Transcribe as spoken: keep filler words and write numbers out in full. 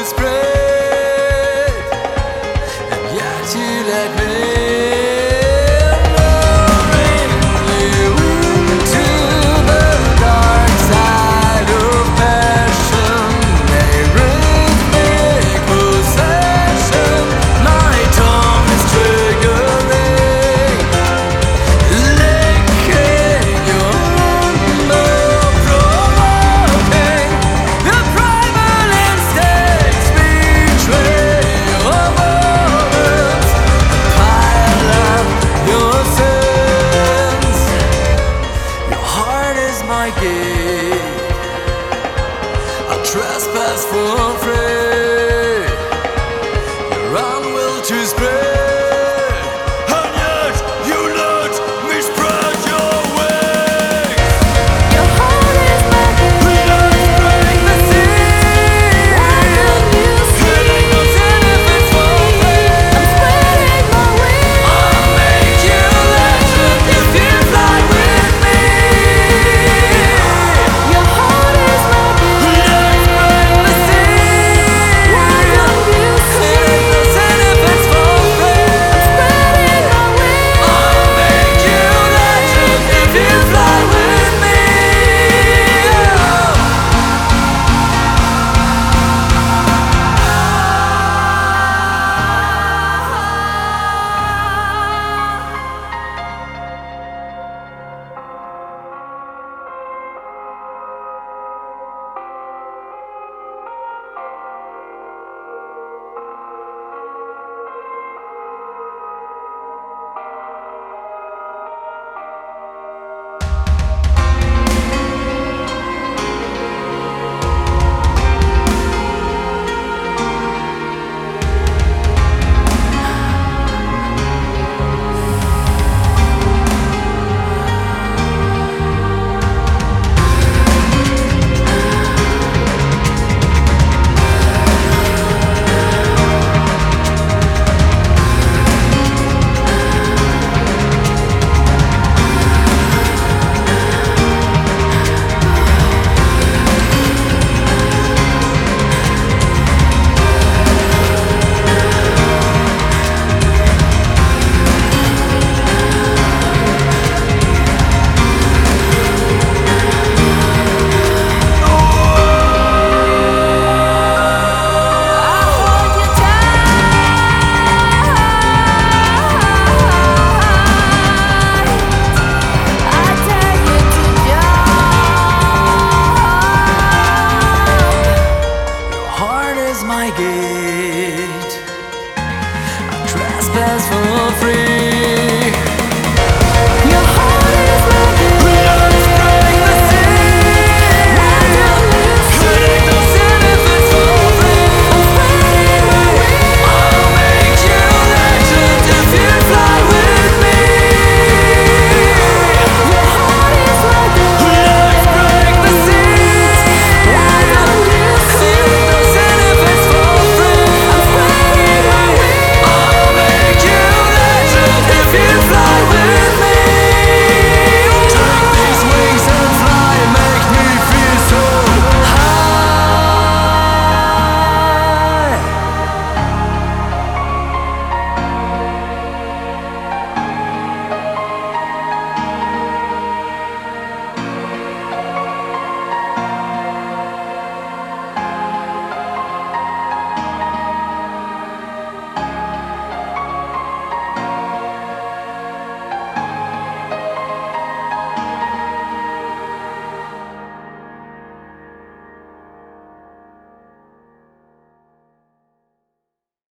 spread, and yet you let me my gate. I trespass for free. Your unwill to spread, and yet you let me spread your wings. Your heart is my gate. Let's break the sea. Why don't you see? Killing us if it's for free. I'm spreading my wings. I'll make you legend if you fly with me. Your heart is my gate. Let's break the sea. Why don't you see? Killing us if it's for free. Spreading my wings. I'll make you legend if you fly with me. My gate, I trespass for free.